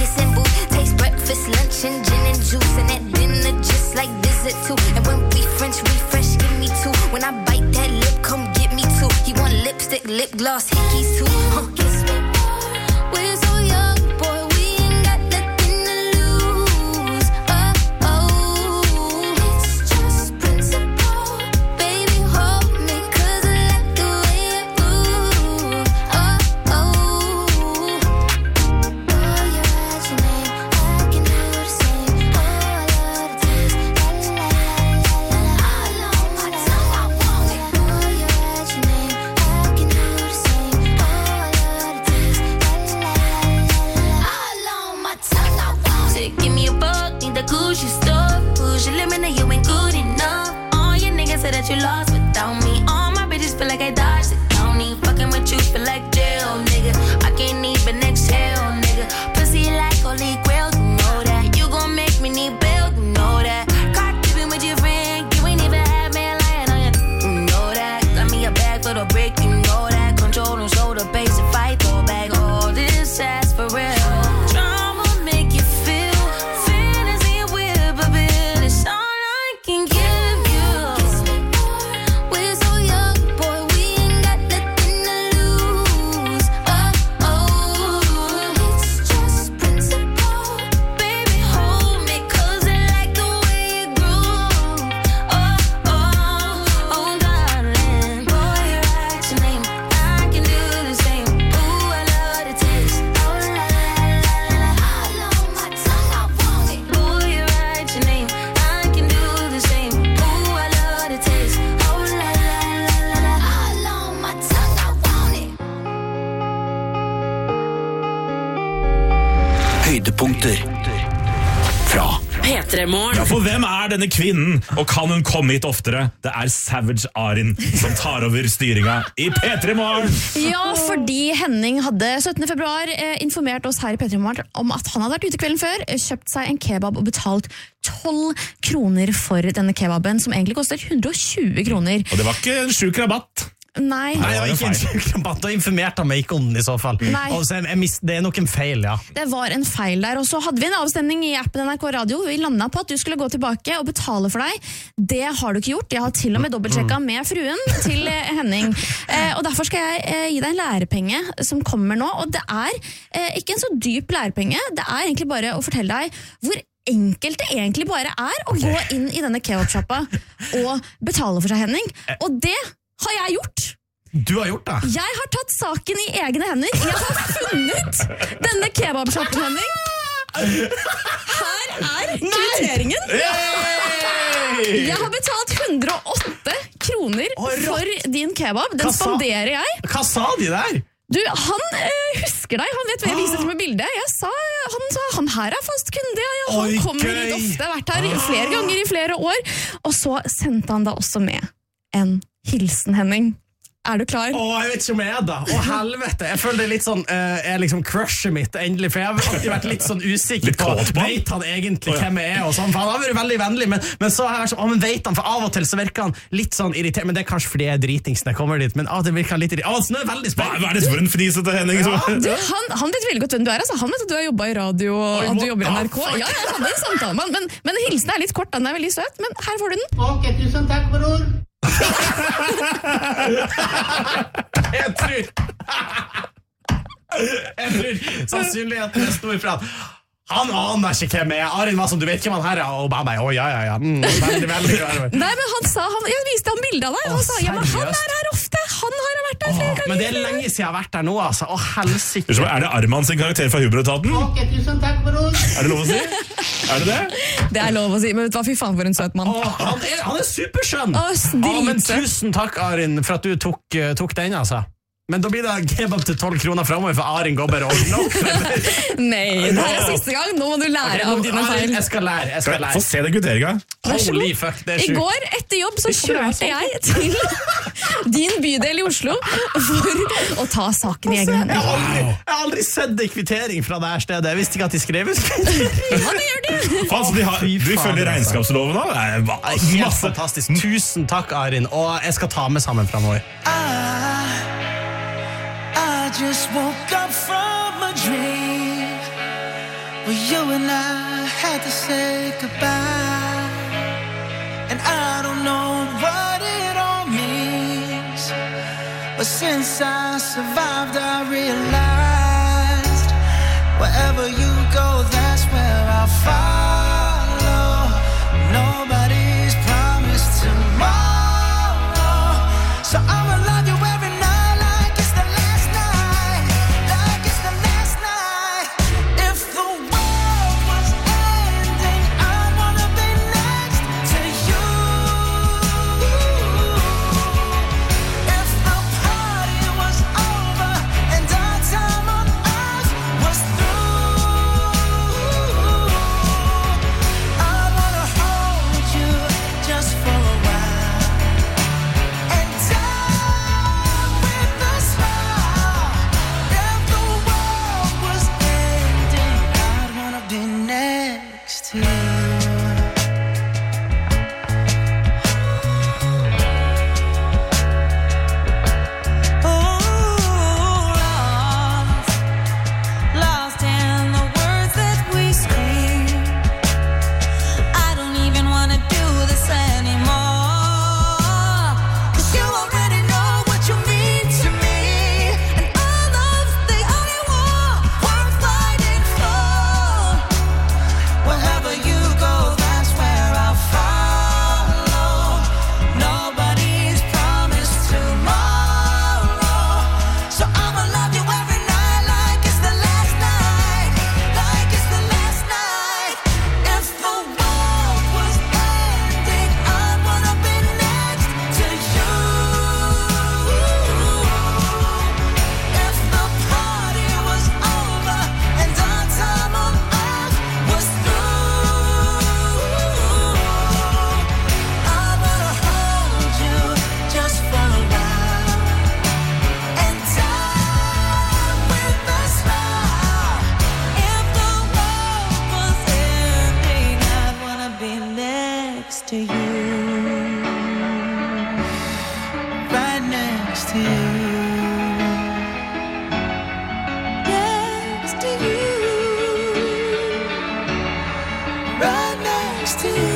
And when we French lipstick, lip gloss, hickeys too. Guess what? We're so young, boy, we ain't got nothing to lose. It's just principle. Baby, hold me, 'cause I like the way you move. Boy, you write your name, I can do the same. Oh, I love the taste. La la la la la la. All on my tongue, I want it. Boy, you write your name, I can do the same. Oh, I love the taste. La la la la la. All on my tongue, I want it. Give me a buck, need the Gucci stuff. Push your limit, now you ain't good enough. All your niggas say that you lost without me. All my bitches feel like I dodged the county. Fucking with you feel like jail, nigga. I can't even exhale, nigga. Pussy like holy grail, you know that. You gon' make me need bail, you know that. Caught keeping with your friend, you ain't even have me lying on you, you know that. Got me a bag for the brick, you know that. Control and shoulder, base and fight, throw back all this ass for real. Drama make you feel, fantasy with a bill. It's all I can give you. We're so young, boy, we ain't got nothing to lose. It's just principle. Baby, hold me, 'cause I like the way you groove. Darling, boy, you write your name, I can do the same. Ooh, I love the taste. Oh, la la la la. All on my tongue, I want it. Boy, you write your name, I can do the same. Ooh, I love the taste. Oh, la la la la. All on my tongue, I want it. Høydepunkter fra P3-morgen. Ja, for hvem er denne kvinnen, og kan hun komme hit oftere? Det er Savage Arin som tar over styringa i P3 Morgen. Ja, fordi Henning hadde 17. februar informert oss her i P3 Morgen om at han hadde vært ute kvelden før, kjøpt seg en kebab og betalt 12 kroner for denne kebaben, som egentlig koster 120 kroner. Og det var ikke en sjuk rabatt. Nei. Nei, det var ikke en sjukrabatt, og informert han meg ikke om den i så fall. Nei. Og så det er nok en feil, ja. Det var en feil der, og så hadde vi en avstemning i appen NRK Radio. Vi landet på at du skulle gå tilbake og betale for deg. Det har du ikke gjort. Jeg har til og med dobbeltsjekket med fruen til Henning. Og derfor skal jeg gi deg en lærepenge som kommer nå, og det er ikke en så dyp lærepenge. Det er egentlig bare å fortelle deg hvor enkelt det egentlig bare er å gå inn i denne kebabshoppa og betale for seg, Henning. Og det har jeg gjort. Du har gjort det? Jeg har tatt saken i egne hender. Jeg har funnet denne kebabshoppen, Henning. Her er kvitteringen. Jeg har betalt 108 kroner for din kebab. Den spanderer jeg. Hva sa de der? Du, han husker deg. Han vet hva jeg viste til med bildet. Han sa, han her er fast kunde. Ja, han kommer hit ofte. Jeg har vært her flere ganger i flere år. Og så sendte han da også med en hilsen, Henning. Er du klar? Jeg vet ikke om jeg er da. Helvete, jeg føler det er litt sånn er liksom crushet mitt endelig, for jeg har alltid vært litt sånn usikker på, vet han egentlig hvem jeg er og sånn, for han har vært veldig vennlig, men så har jeg vært sånn, men vet han, for av og til så virker han litt sånn irritert, men det er kanskje fordi jeg er dritings når jeg kommer dit, men det virker han litt irritert. Så nå er jeg veldig spennende. Hva er det for en fnisete Henning? Du, han vet veldig godt hvem du er, altså. Han vet at du har jobbet i radio og at du jobber i NRK. Ja, jeg hadde en samtale med han, men hilsen er litt kort, den er veldig søt, men her får du den. Ok, tusen takk, bror. Jeg tror sannsynligheten er stor for at han aner ikke hvem jeg er. Arin var som, du vet ikke hvem han her er, og bare ja. Veldig Nei, men han sa, jeg viste ham bildet av deg, og han sa, ja, men han er her ofte. Han har vært der flere ganger. Men det er lenge siden jeg har vært der nå, altså. Helsike. Er det Arman sin karakter fra Hubrotaten? Ok, tusen takk, bror. Er det lov å si? Er det det? Det er lov å si, men vet du hva, fy faen for en søt mann. Han er superskjønn. Men tusen takk, Arin, for at du tok den, altså. Men da blir det kebab til 12 kroner fremover, for Arin går bare og nok. Nei, det er siste gang. Nå må du lære av dine feil. Jeg skal lære. Få se den kvitteringa. Holy fuck, det er sjukt. I går etter jobb så kjørte jeg til din bydel i Oslo for å ta saken i egne hender. Jeg har aldri sett en kvittering fra det her stedet. Jeg visste ikke at de skrev ut kvittering. Hva det gjør du? Du følger regnskapsloven da? Helt fantastisk. Tusen takk, Arin. Og jeg skal ta med sammen fremover. I just woke up from a dream where you and I had to say goodbye, and I don't know what it all means, but since I survived, I realized wherever you go, that's where I'll follow. Nobody's promised tomorrow, so I'ma love you every night like it's the last night, like it's the last night. If the world was ending, I'd wanna be next to you. If the party was over and our time on earth was through, I'd wanna hold you just for a while and die with a smile. If the world was ending, I'd wanna be next to you. Lost in the words that we scream. I don't even wanna do this anymore, 'cause you already know what you mean to me, and all love's the only war worth fighting for. Wherever you go, that's where I'll follow. Nobody's promised tomorrow, so I'ma love you every night like it's the last night, like it's the last night. If the world was ending, I'd wanna be next to you. If the party was over and our time on earth was through, I wanna hold you just for a while and die with a smile. If the world was ending, I'd wanna be next to you, right next to you, next to you, right next to you.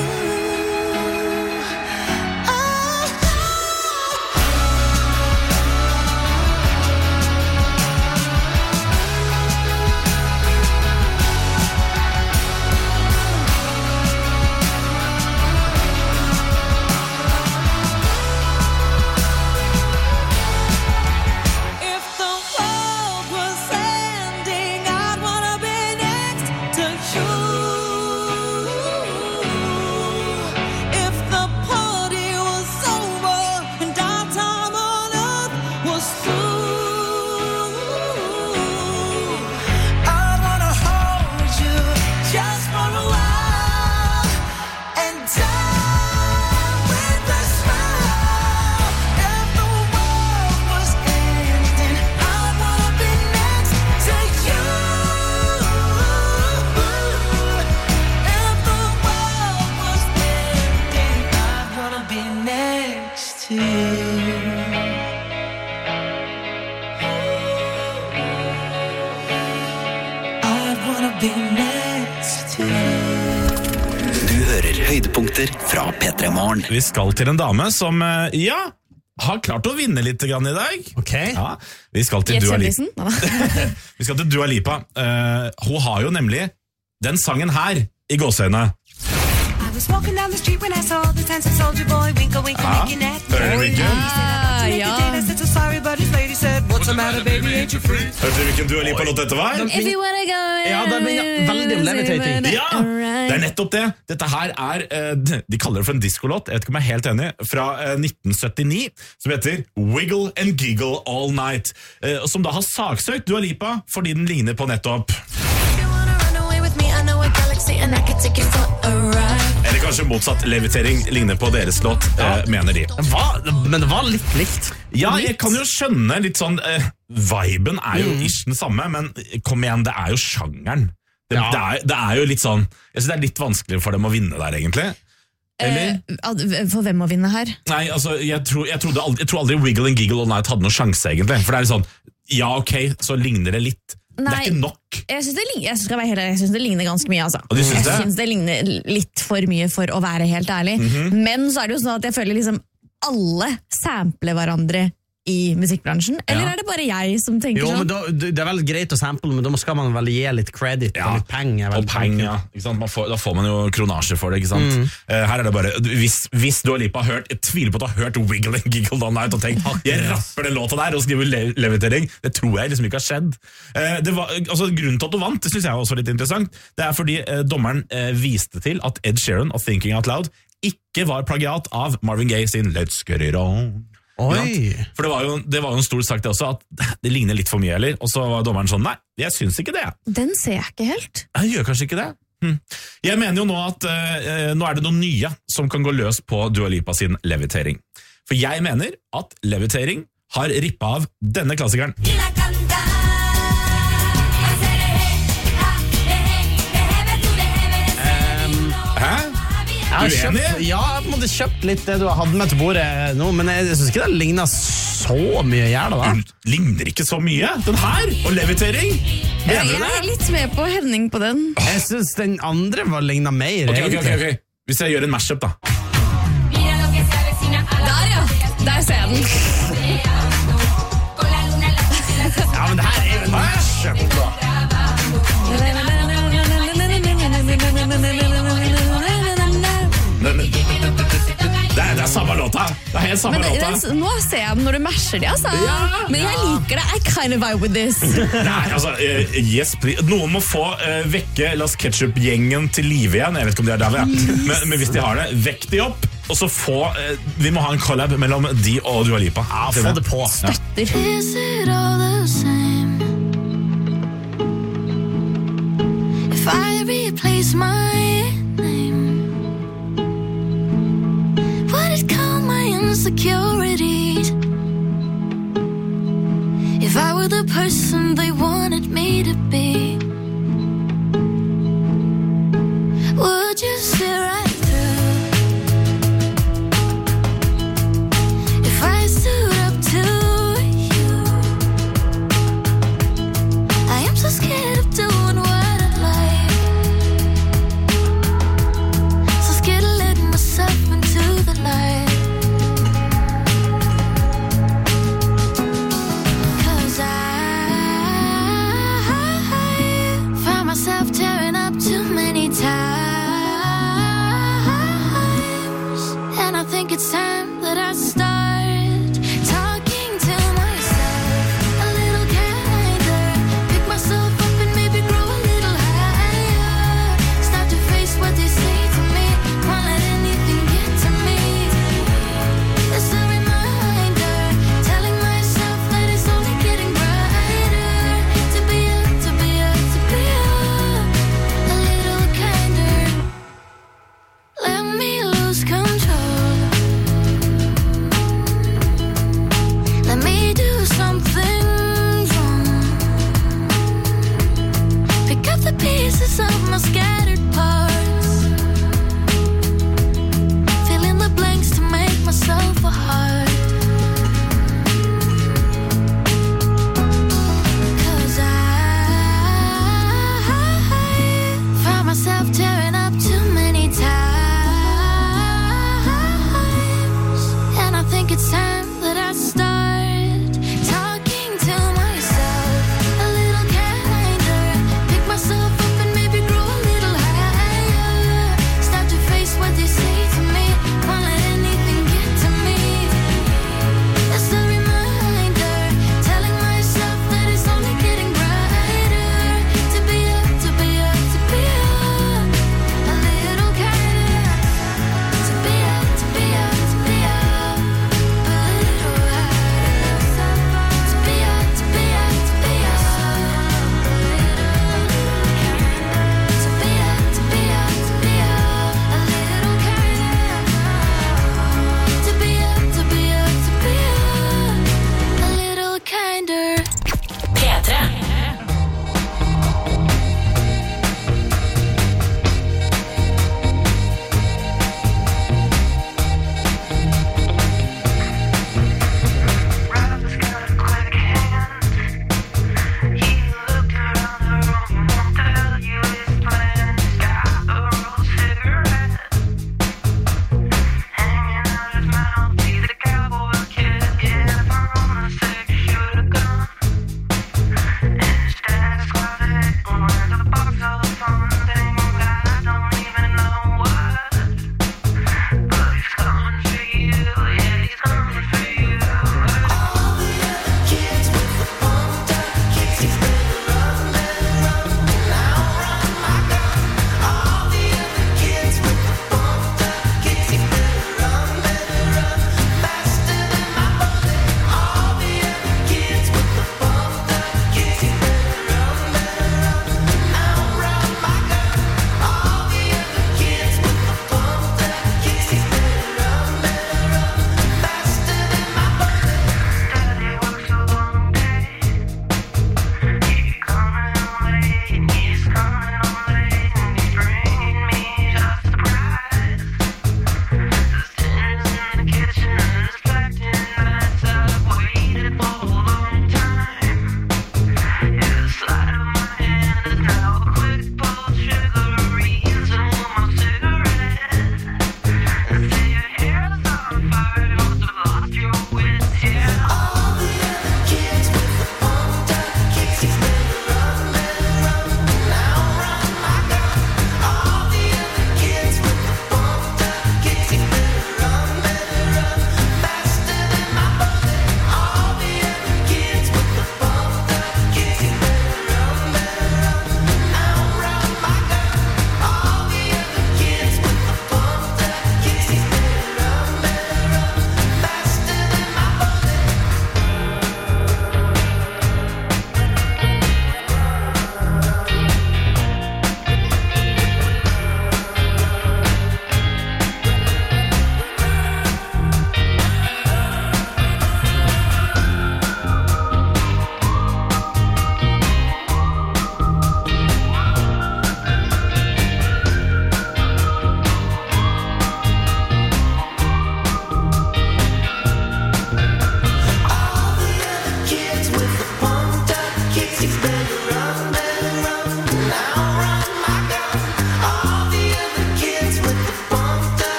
If the world was ending, I'd wanna be next to you. If the party was over and our time on earth was through, I'd wanna hold you just for a while and die with a smile. If the world was ending, I'd wanna be next to you. If the world was ending, I'd wanna be next to you. I'd wanna be next to you. Du hører høydepunkter fra P3 Morgen. Vi skal til en dame som, har klart å vinne litt grann i dag. Ok. Ja, vi skal til Gjett Dua Lipa. kjendisen? Vi skal til Dua Lipa. Hun har jo nemlig den sangen her i gåseøyne. I was walking down the street when I saw the handsome soldier boy winkle winkle Ja, making at me. hører du hvilken? Ah, I ja. said so sorry, but his lady said, "What's the matter, baby? Ain't you free?" Hørte du hvilken Dua Lipa-låt dette var? If you wanna go Ja, det blir veldig levitating. Ja, det er nettopp det. Dette her er, de kaller det for en diskolåt, jeg vet ikke om jeg er helt enig, fra 1979, som heter Wiggle and Giggle All Night, som da har saksøkt Dua Lipa fordi den ligner på nettopp. You wanna run away with me? I know a galaxy and I can take you for a ride. Eller kanskje motsatt, levitering ligner på deres låt, mener de. Men det var litt likt. Ja, jeg kan jo skjønne litt sånn, viben er jo ish den samme, men kom igjen, det er jo sjangeren. Det er jo litt sånn, jeg synes det er litt vanskelig for dem å vinne der egentlig. Eller? For hvem å vinne her? Nei, altså, jeg tror aldri Wiggle and Giggle All Night hadde noen sjanse egentlig, for det er litt sånn, ja ok, så ligner det litt. Nei, det er ikke nok. Jeg synes det ligner ganske mye, altså. Og du synes jeg synes det ligner litt for mye for å være helt ærlig. Men så er det jo sånn at jeg føler liksom alle sampler hverandre i musikkbransjen? Eller er det bare jeg som tenker men sånn? det er veldig greit å sample, men da skal man vel gi litt credit og litt penger. Og penger, ikke sant? Da får man jo kronasje for det, ikke sant? Her er det bare, hvis Dua Lipa har hørt, jeg tviler på at du har hørt Wiggle and Giggle Down Night og tenkt, jeg rapper den låta der og skriver levitering, det tror jeg liksom ikke har skjedd. Grunnen til at du vant, det synes jeg var også litt interessant, det er fordi dommeren viste til at Ed Sheeran og Thinking Out Loud ikke var plagiat av Marvin Gaye sin Let's Get It On. For det var jo en stor sak det også, at det ligner litt for mye, eller? Og så var dommeren sånn, nei, jeg synes ikke det. Den ser jeg ikke helt. Jeg gjør kanskje ikke det. Jeg mener jo nå at nå er det noen nye som kan gå løs på Dua Lipa sin levitering. For jeg mener at levitering har rippet av denne klassikeren. Hæ? Jeg har på en måte kjøpt litt det du har hatt med til bordet nå, men jeg synes ikke det ligner så mye gjerne da. Ligner ikke så mye? Den her, og levitering? Jeg er litt med på Henning på den. Jeg synes den andre var lignet mer. Ok. Hvis jeg gjør en mashup da. Der ja, der ser jeg den. Ja, men det her er jo en mashup da. Det er samme låta. Det er helt samme låta. Nå ser jeg den når du masher det, altså. Men jeg liker det. I kind of vibe with this. Nei, yes, please. Noen må få vekke Las Ketchup-gjengen til live igjen. Jeg vet ikke om de er der, men hvis de har det, vekk de opp. Og så vi må ha en collab mellom de og Dua Lipa. Få det på. Støtter. Is it all the same if I replace my name? Would it calm my insecurities if I were the person they wanted me to be? Would you see right through if I stood up to you? I am so scared of doing what I like, so scared of letting myself into the light. 'Cause I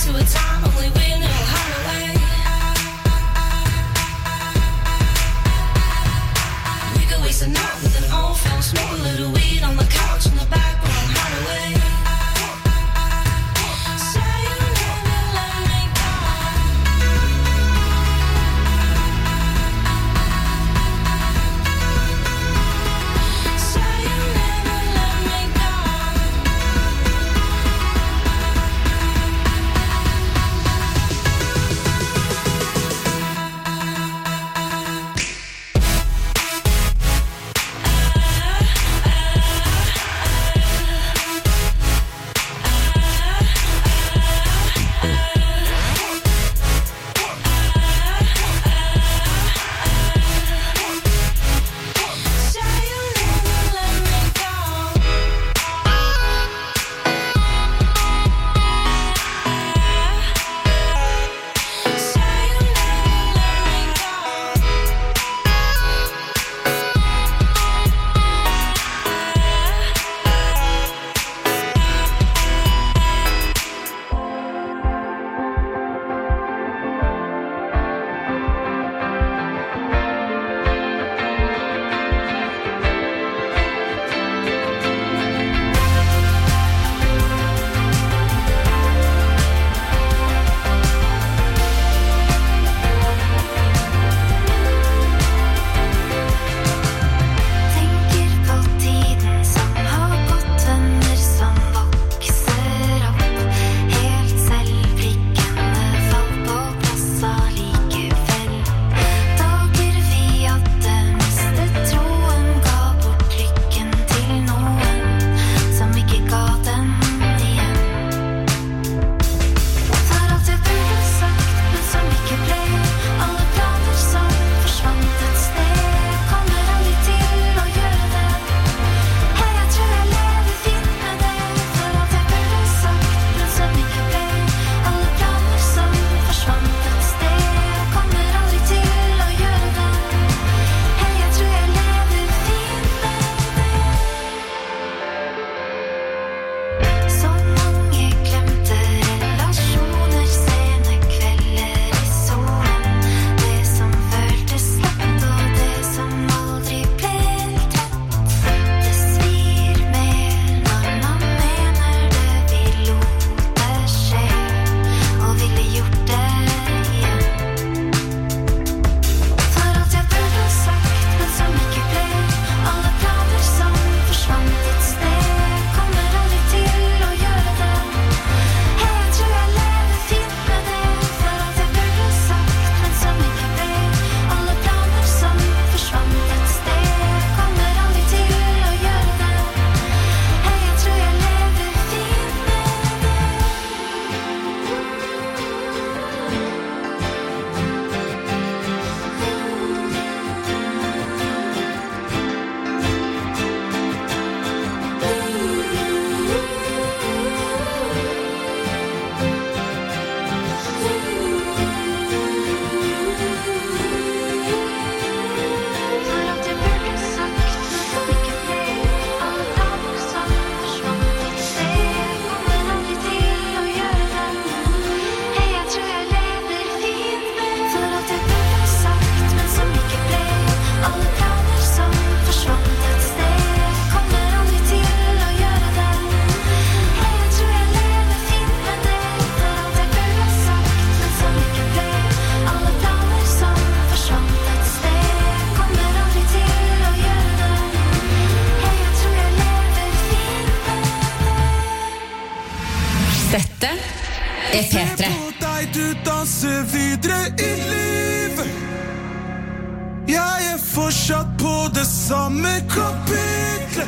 to a time only we know how to wait. We could waste a night with an old friend, smoke a little weed on the couch in the back room, how to wait. Say you never let me go. Say you never let me go. P3. Deg du danser videre i livet. Jeg fortsatt på det samme kapitlet.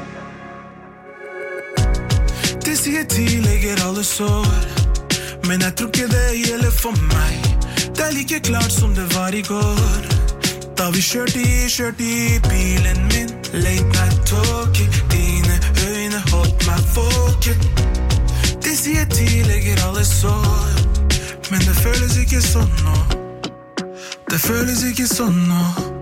De sier tidligere alle sår, men jeg tror ikke det gjelder for meg. Det like klart som det var i går, da vi kjørte i bilen min. Late night talking, dine øyne holdt meg våken. De sier tidligere alle sår, men det føles ikke sånn nå. Det føles ikke sånn nå.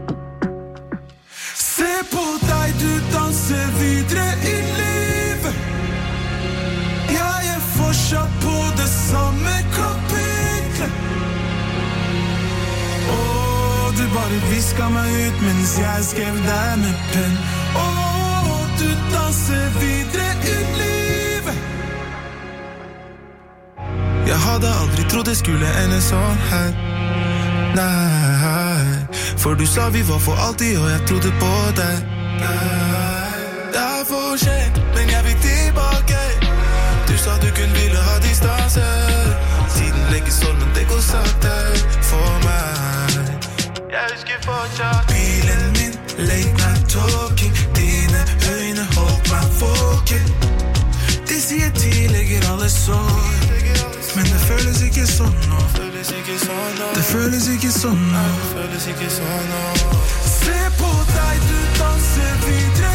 Se på deg, du danser videre i livet. Jeg fortsatt på det samme visket meg ut mens jeg skrev deg med penn. Du danser videre ut livet. Jeg hadde aldri trodd det skulle ende sånn her. Nei, for du sa vi var for alltid, og jeg trodde på deg. Det for sent, men jeg vil tilbake. Du sa du kun ville ha distanse. Tiden legger sånn, men det går sakte for meg. Jeg husker fortsatt bilen min, late night talking. Dine øyne holdt meg våken. De sier tid legger alle sår, men det føles ikke sånn nå. Det føles ikke sånn nå. Se på deg, du danser videre